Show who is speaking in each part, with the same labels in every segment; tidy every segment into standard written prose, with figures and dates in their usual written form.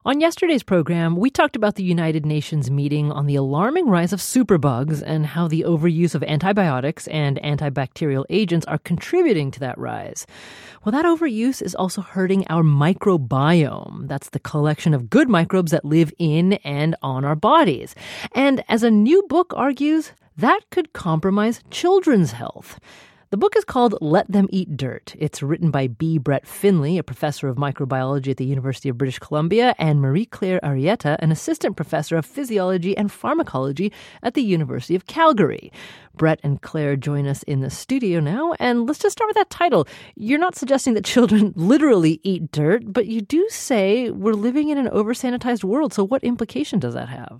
Speaker 1: On yesterday's program, we talked about the United Nations meeting on the alarming rise of superbugs and how the overuse of antibiotics and antibacterial agents are contributing to that rise. Well, that overuse is also hurting our microbiome. That's the collection of good microbes that live in and on our bodies. And as a new book argues, that could compromise children's health. The book is called Let Them Eat Dirt. It's written by B. Brett Finley, a professor of microbiology at the University of British Columbia, and Marie-Claire Arrieta, an assistant professor of physiology and pharmacology at the University of Calgary. Brett and Claire join us in the studio now, and let's just start with that title. You're not suggesting that children literally eat dirt, but you do say we're living in an over-sanitized world, so what implication does that have?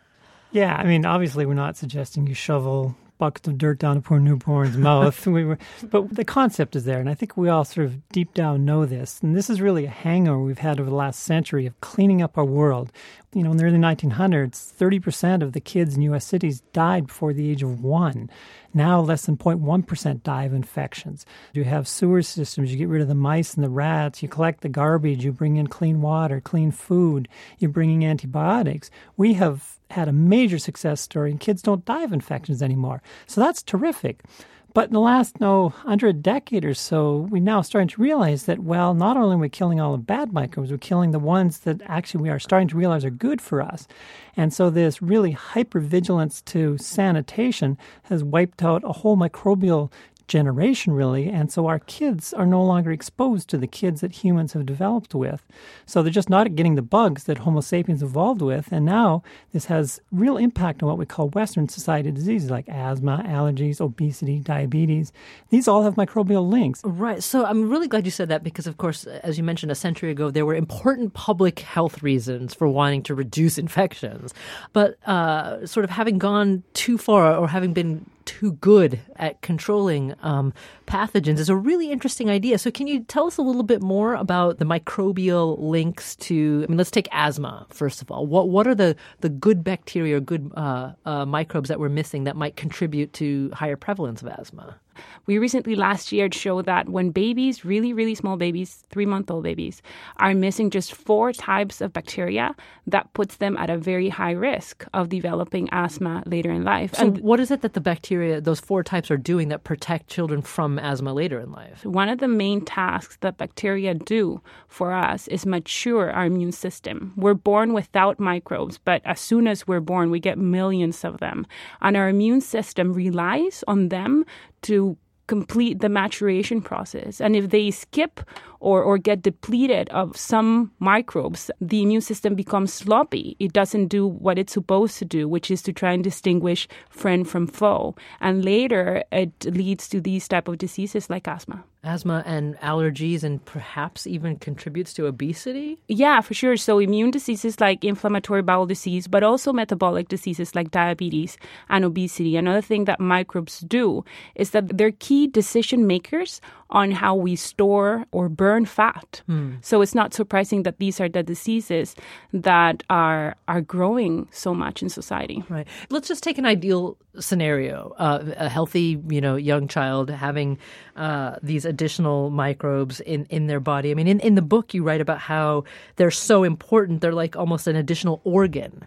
Speaker 2: Yeah, I mean, obviously we're not suggesting you shovel buckets of dirt down a poor newborn's mouth. But the concept is there, and I think we all sort of deep down know this. And this is really a hangover we've had over the last century of cleaning up our world. You know, in the early 1900s, 30% of the kids in U.S. cities died before the age of 1. Now, less than 0.1% die of infections. You have sewer systems. You get rid of the mice and the rats. You collect the garbage. You bring in clean water, clean food. You're bringing antibiotics. We have had a major success story, and kids don't die of infections anymore. So that's terrific. But in the last, under a decade or so, we're now starting to realize that, well, not only are we killing all the bad microbes, we're killing the ones that actually we are starting to realize are good for us. And so this really hypervigilance to sanitation has wiped out a whole microbial generation, really, and so our kids are no longer exposed to the kids that humans have developed with. So they're just not getting the bugs that Homo sapiens evolved with, and now this has real impact on what we call Western society diseases like asthma, allergies, obesity, diabetes. These all have microbial links.
Speaker 1: Right. So I'm really glad you said that because, of course, as you mentioned a century ago, there were important public health reasons for wanting to reduce infections. But sort of having gone too far or having been too good at controlling pathogens is a really interesting idea. So can you tell us a little bit more about the microbial links to, let's take asthma, first of all. What are the good bacteria or good microbes that we're missing that might contribute to higher prevalence of asthma?
Speaker 3: We recently last year showed that when babies, really, really small babies, 3-month-old babies, are missing just 4 types of bacteria, that puts them at a very high risk of developing asthma later in life.
Speaker 1: So what is it that the bacteria, those 4 types, are doing that protect children from asthma later in life?
Speaker 3: One of the main tasks that bacteria do for us is mature our immune system. We're born without microbes, but as soon as we're born, we get millions of them. And our immune system relies on them to complete the maturation process. And if they skip or get depleted of some microbes, the immune system becomes sloppy. It doesn't do what it's supposed to do, which is to try and distinguish friend from foe. And later, it leads to these type of diseases like asthma.
Speaker 1: Asthma and allergies, and perhaps even contributes to obesity?
Speaker 3: Yeah, for sure. So immune diseases like inflammatory bowel disease, but also metabolic diseases like diabetes and obesity. Another thing that microbes do is that they're key decision makers on how we store or burn fat. So it's not surprising that these are the diseases that are growing so much in society.
Speaker 1: Right. Let's just take an ideal scenario. A healthy, young child having these additional microbes in their body. In the book, you write about how they're so important. They're like almost an additional organ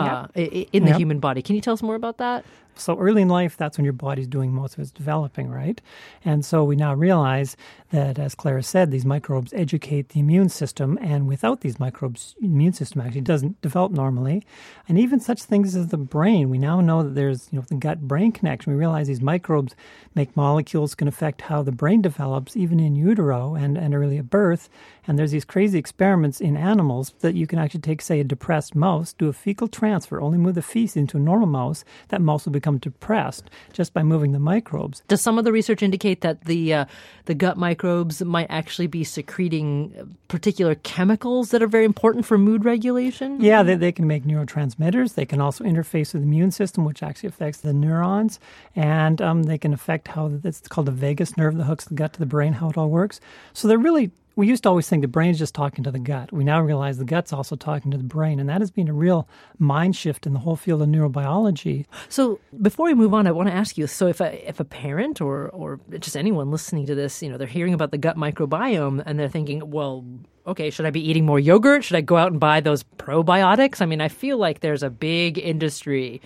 Speaker 1: in the human body. Can you tell us more about that?
Speaker 2: So early in life, that's when your body's doing most of its developing, right? And so we now realize that, as Clara said, these microbes educate the immune system, and without these microbes, the immune system actually doesn't develop normally. And even such things as the brain, we now know that there's the gut-brain connection. We realize these microbes make molecules can affect how the brain develops, even in utero and early at birth. And there's these crazy experiments in animals that you can actually take, say, a depressed mouse, do a fecal transfer, only move the feces into a normal mouse, that mouse will become depressed just by moving the microbes.
Speaker 1: Does some of the research indicate that the gut microbes might actually be secreting particular chemicals that are very important for mood regulation?
Speaker 2: Yeah, they can make neurotransmitters. They can also interface with the immune system, which actually affects the neurons. And they can affect how, it's called the vagus nerve that hooks the gut to the brain, how it all works. So they're really, we used to always think the brain's just talking to the gut. We now realize the gut's also talking to the brain, and that has been a real mind shift in the whole field of neurobiology.
Speaker 1: So before we move on, I want to ask you, so if a parent or just anyone listening to this, they're hearing about the gut microbiome and they're thinking, well, okay, should I be eating more yogurt? Should I go out and buy those probiotics? I mean, I feel like there's a big industry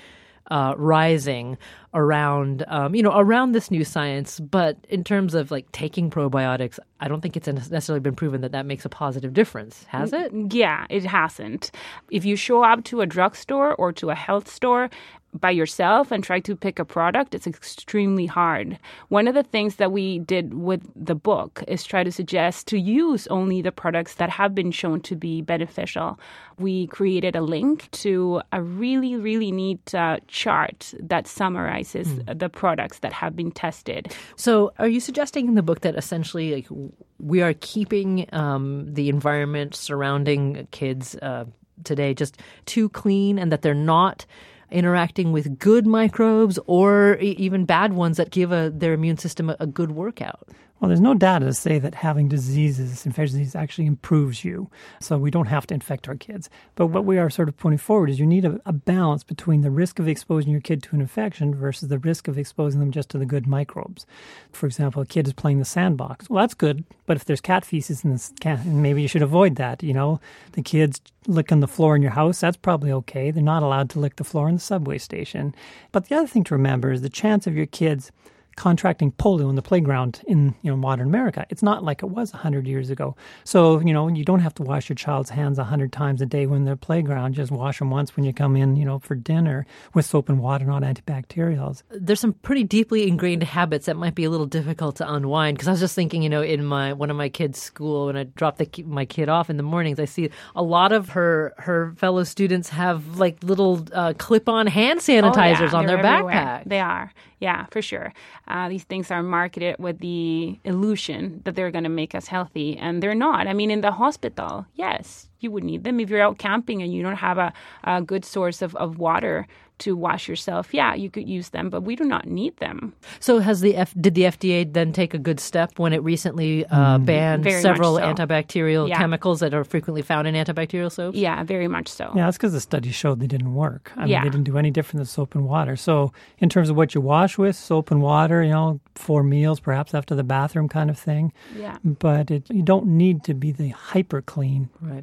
Speaker 1: rising around, around this new science. But in terms of like taking probiotics, I don't think it's necessarily been proven that makes a positive difference. Has it?
Speaker 3: Yeah, it hasn't. If you show up to a drugstore or to a health store by yourself and try to pick a product, it's extremely hard. One of the things that we did with the book is try to suggest to use only the products that have been shown to be beneficial. We created a link to a really, really neat chart that summarizes the products that have been tested.
Speaker 1: So are you suggesting in the book that essentially like, we are keeping the environment surrounding kids today just too clean, and that they're not interacting with good microbes or even bad ones that give their immune system a good workout?
Speaker 2: Well, there's no data to say that having diseases, infectious disease, actually improves you. So we don't have to infect our kids. But what we are sort of pointing forward is you need a balance between the risk of exposing your kid to an infection versus the risk of exposing them just to the good microbes. For example, a kid is playing the sandbox. Well, that's good, but if there's cat feces in the cat, maybe you should avoid that. The kids licking the floor in your house, that's probably okay. They're not allowed to lick the floor in the subway station. But the other thing to remember is the chance of your kids contracting polio in the playground in modern America. It's not like it was 100 years ago. So, you don't have to wash your child's hands 100 times a day when they're playground. Just wash them once when you come in, for dinner with soap and water, not antibacterials.
Speaker 1: There's some pretty deeply ingrained habits that might be a little difficult to unwind. Because I was just thinking, in one of my kids' school, when I drop my kid off in the mornings, I see a lot of her fellow students have like little clip-on hand sanitizers on their
Speaker 3: everywhere.
Speaker 1: backpack.
Speaker 3: They are. Yeah, for sure. These things are marketed with the illusion that they're going to make us healthy, and they're not. I mean, in the hospital, yes, you would need them. If you're out camping and you don't have a good source of water to wash yourself, yeah, you could use them, but we do not need them.
Speaker 1: So did the FDA then take a good step when it recently banned
Speaker 3: Very
Speaker 1: several
Speaker 3: much so.
Speaker 1: antibacterial chemicals that are frequently found in antibacterial soaps?
Speaker 3: Yeah, very much so.
Speaker 2: Yeah, that's because the study showed they didn't work. I mean,
Speaker 3: Yeah.
Speaker 2: they didn't do any different than soap and water. So in terms of what you wash with, soap and water, 4 meals, perhaps after the bathroom kind of thing.
Speaker 3: Yeah.
Speaker 2: But you don't need to be the hyper clean.
Speaker 1: Right.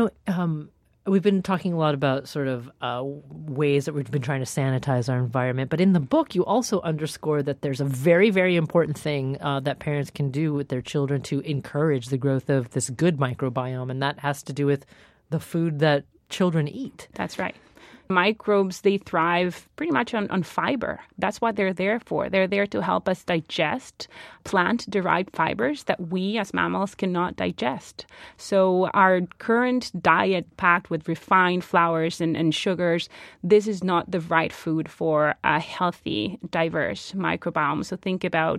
Speaker 1: We've been talking a lot about sort of ways that we've been trying to sanitize our environment. But in the book, you also underscore that there's a very, very important thing that parents can do with their children to encourage the growth of this good microbiome. And that has to do with the food that children eat.
Speaker 3: That's right. Microbes, they thrive pretty much on fiber. That's what they're there for. They're there to help us digest plant-derived fibers that we as mammals cannot digest. So our current diet packed with refined flours and sugars, this is not the right food for a healthy, diverse microbiome. So think about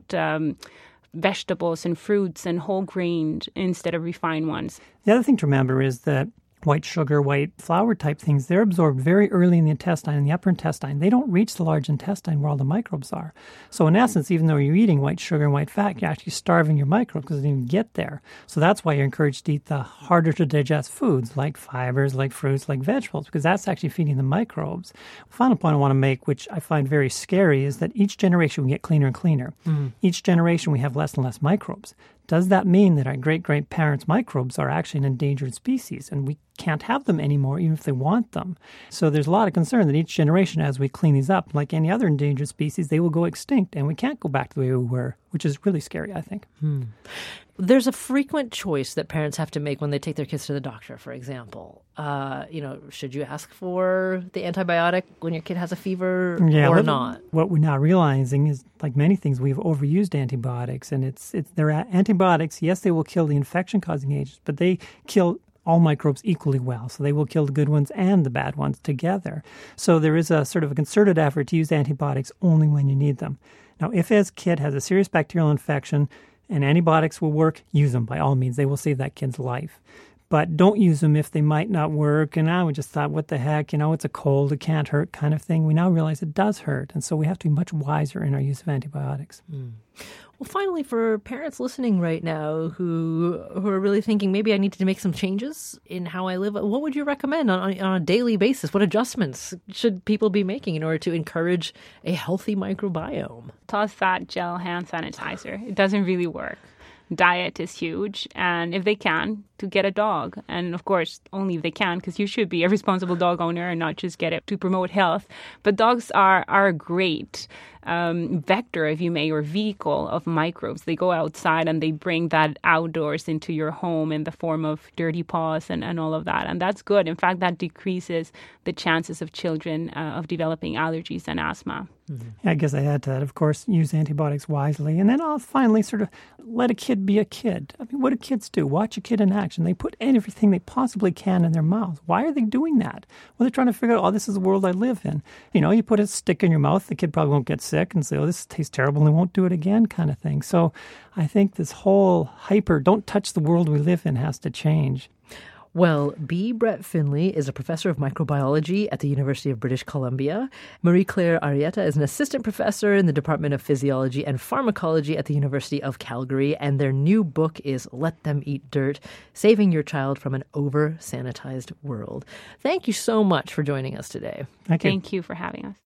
Speaker 3: vegetables and fruits and whole grains instead of refined ones.
Speaker 2: The other thing to remember is that white sugar, white flour type things, they're absorbed very early in the intestine, in the upper intestine. They don't reach the large intestine where all the microbes are. So in essence, even though you're eating white sugar and white fat, you're actually starving your microbes because they didn't even get there. So that's why you're encouraged to eat the harder to digest foods like fibers, like fruits, like vegetables, because that's actually feeding the microbes. Final point I want to make, which I find very scary, is that each generation we get cleaner and cleaner. Each generation we have less and less microbes. Does that mean that our great-great-parents' microbes are actually an endangered species and we can't have them anymore even if they want them? So there's a lot of concern that each generation, as we clean these up, like any other endangered species, they will go extinct and we can't go back to the way we were, which is really scary, I think.
Speaker 1: There's a frequent choice that parents have to make when they take their kids to the doctor, for example. Should you ask for the antibiotic when your kid has a fever or not?
Speaker 2: What we're now realizing is, like many things, we've overused antibiotics. And they're antibiotics, yes, they will kill the infection-causing agents, but they kill all microbes equally well. So they will kill the good ones and the bad ones together. So there is a sort of a concerted effort to use antibiotics only when you need them. Now, if a kid has a serious bacterial infection, and antibiotics will work, use them by all means. They will save that kid's life. But don't use them if they might not work. And we just thought, what the heck, it's a cold, it can't hurt kind of thing. We now realize it does hurt. And so we have to be much wiser in our use of antibiotics.
Speaker 1: Well, finally, for parents listening right now who are really thinking, maybe I need to make some changes in how I live, what would you recommend on a daily basis? What adjustments should people be making in order to encourage a healthy microbiome?
Speaker 3: Toss that gel hand sanitizer. It doesn't really work. Diet is huge. And if they can, to get a dog. And of course, only if they can, because you should be a responsible dog owner and not just get it to promote health. But dogs are a great vector, if you may, or vehicle of microbes. They go outside and they bring that outdoors into your home in the form of dirty paws and all of that. And that's good. In fact, that decreases the chances of children of developing allergies and asthma.
Speaker 2: Mm-hmm. I guess I add to that, of course, use antibiotics wisely. And then I'll finally sort of let a kid be a kid. I mean, what do kids do? Watch a kid in action. They put everything they possibly can in their mouth. Why are they doing that? Well, they're trying to figure out, oh, this is the world I live in. You know, you put a stick in your mouth, the kid probably won't get sick and say, oh, this tastes terrible and they won't do it again kind of thing. So I think this whole don't touch the world we live in has to change.
Speaker 1: Well, B. Brett Finley is a professor of microbiology at the University of British Columbia. Marie-Claire Arrieta is an assistant professor in the Department of Physiology and Pharmacology at the University of Calgary. And their new book is Let Them Eat Dirt, Saving Your Child from an Over-Sanitized World. Thank you so much for joining us today.
Speaker 2: Thank you.
Speaker 3: Thank you for having us.